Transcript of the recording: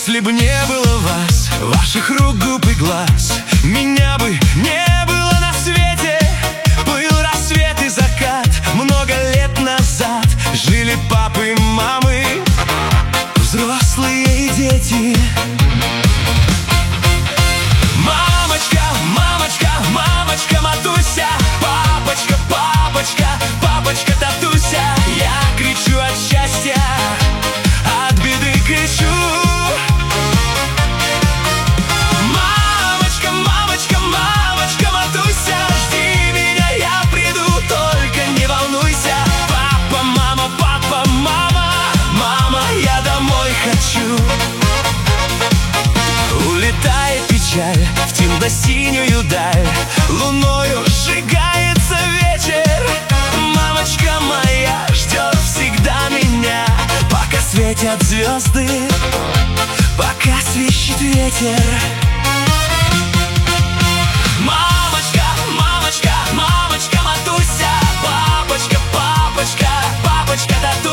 Если бы не было вас, ваших рук, губ и глаз, меня бы не было на свете. Был рассвет и закат много лет назад. Жили папы и мамы, взрослые и дети. Мамочка, мамочка, мамочка Матуся, папочка, папочка, папочка Татуся. Я кричу от счастья, от беды кричу. Мамочка, мамочка, мамочка Матуся, жди меня, я приду, только не волнуйся. Папа, мама, мама, я домой хочу. Улетает печаль в темно-синюю даль, луною сжигается вечер. Мамочка моя ждет всегда меня, пока светят звезды, пока свищет ветер. Мамочка, мамочка, мамочка Матуся, папочка, папочка, папочка Татуся.